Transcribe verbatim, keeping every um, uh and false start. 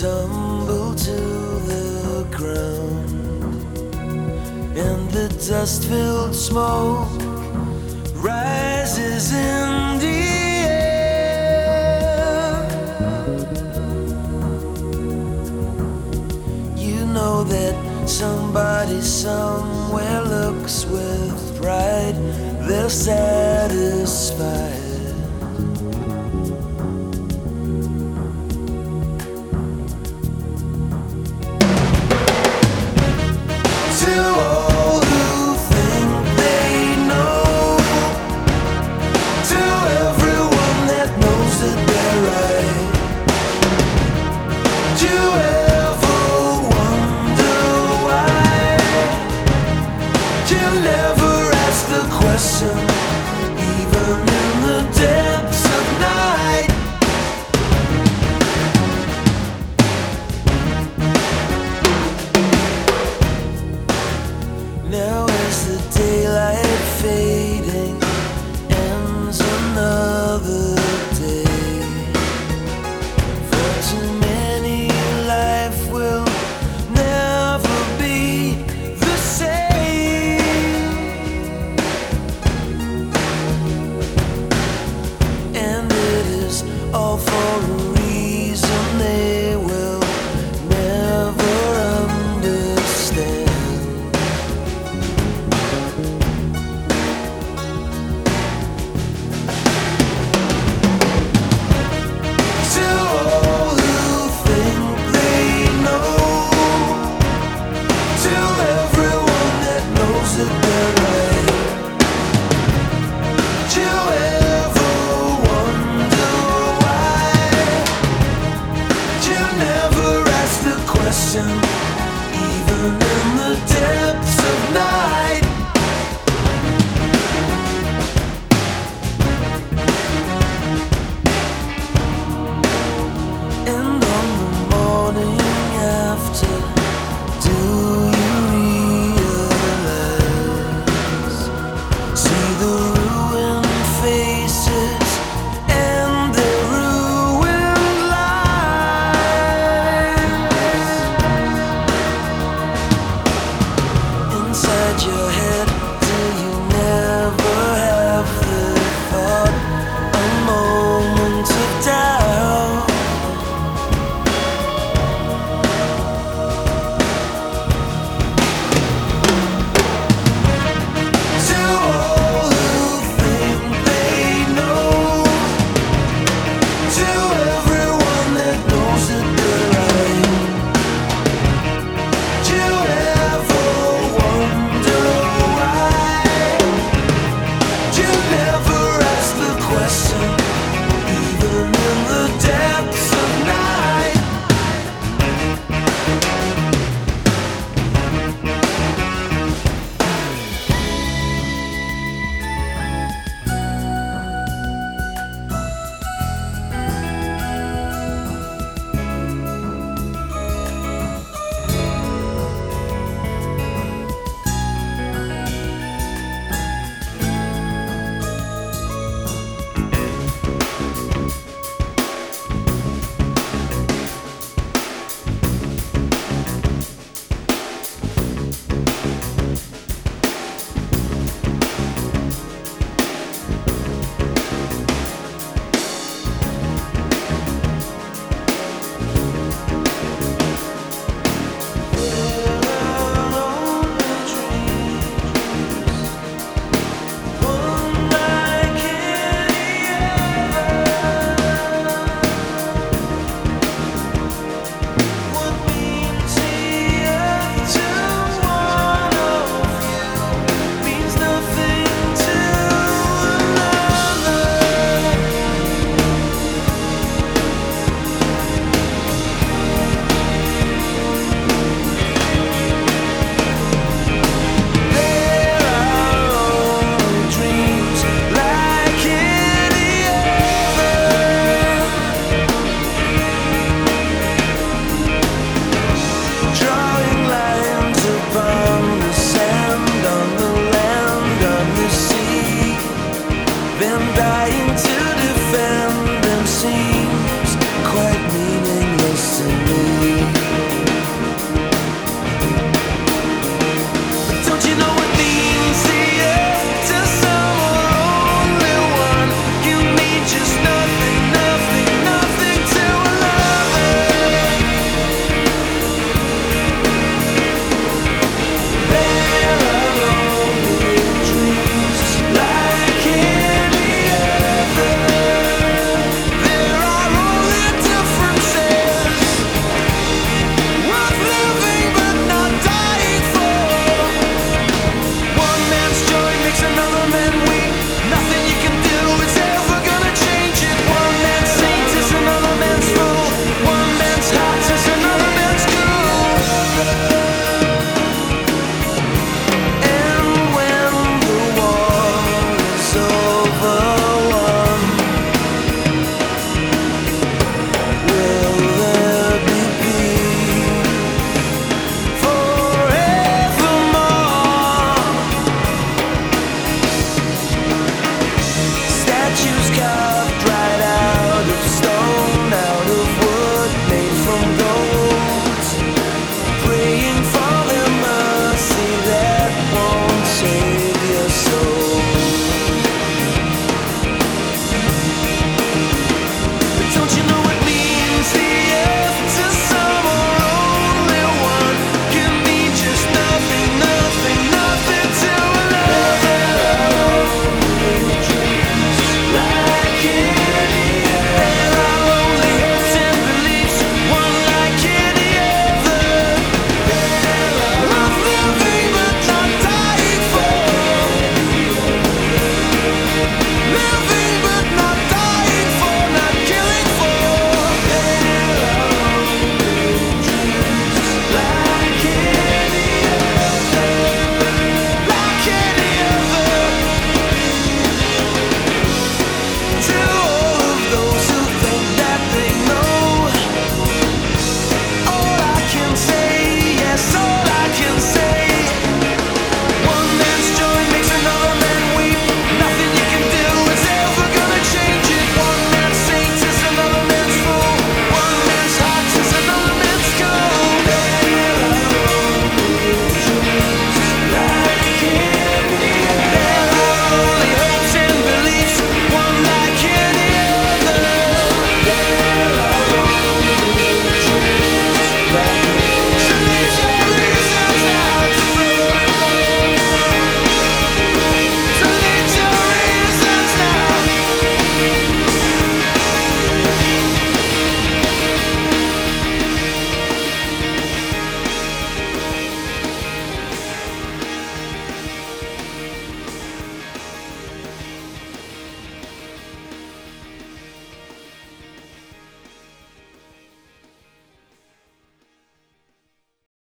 tumble to the ground, and the dust-filled smoke rises in the air. You know that somebody somewhere looks with pride. They're satisfied. To all who think they know, to everyone that knows that they're right, do you ever wonder why? Do you never ask the question, even in the depths of night? Now as the daylight fading ends another day, for too many life will never be the same, and it is all for a reason they will never understand. Even in the depths of night, and on the morning after, do you realize? See the ruined faces and their ruined lives inside your head.